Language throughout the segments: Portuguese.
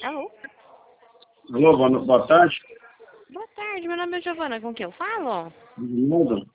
Alô? Alô, boa tarde. Boa tarde, meu nome é Giovana, com quem eu falo? Reginaldo.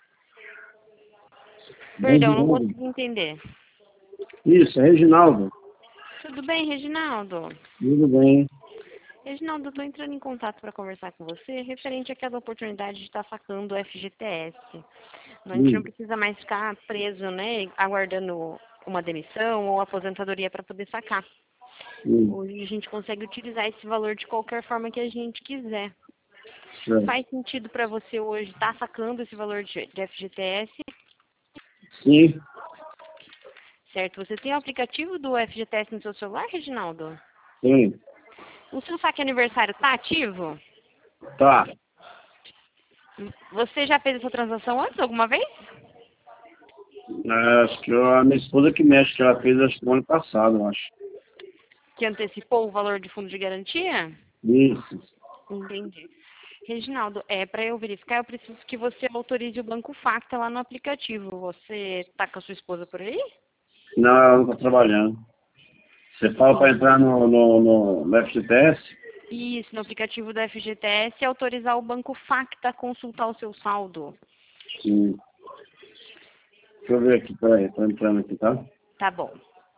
Perdão, não Reginaldo. consegui entender. Isso, é Reginaldo. Tudo bem, Reginaldo? Tudo bem. Reginaldo, eu estou entrando em contato para conversar com você referente àquela oportunidade de estar sacando o FGTS. A gente não precisa mais ficar preso, né, aguardando uma demissão ou aposentadoria para poder sacar. Hoje a gente consegue utilizar esse valor de qualquer forma que a gente quiser. Certo. Faz sentido para você hoje estar sacando esse valor de FGTS? Sim, Certo? Você tem o aplicativo do FGTS no seu celular, Reginaldo? sim. O seu saque aniversário está ativo? Tá. Você já fez essa transação antes, alguma vez? Acho que a minha esposa que mexe, que ela fez acho que no ano passado, eu acho. Que antecipou o valor de fundo de garantia? Isso. Entendi. Reginaldo, para eu verificar, eu preciso que você autorize o Banco Facta lá no aplicativo. Você está com a sua esposa por aí? Não, ela não está trabalhando. Você fala para entrar no FGTS? Isso, no aplicativo da FGTS, e autorizar o Banco Facta a consultar o seu saldo. Sim. Deixa eu ver aqui, peraí, estou entrando aqui, tá? Tá bom.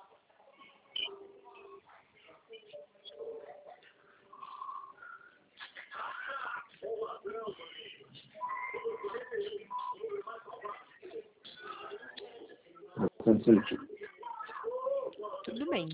Só um instantinho. Tudo bem.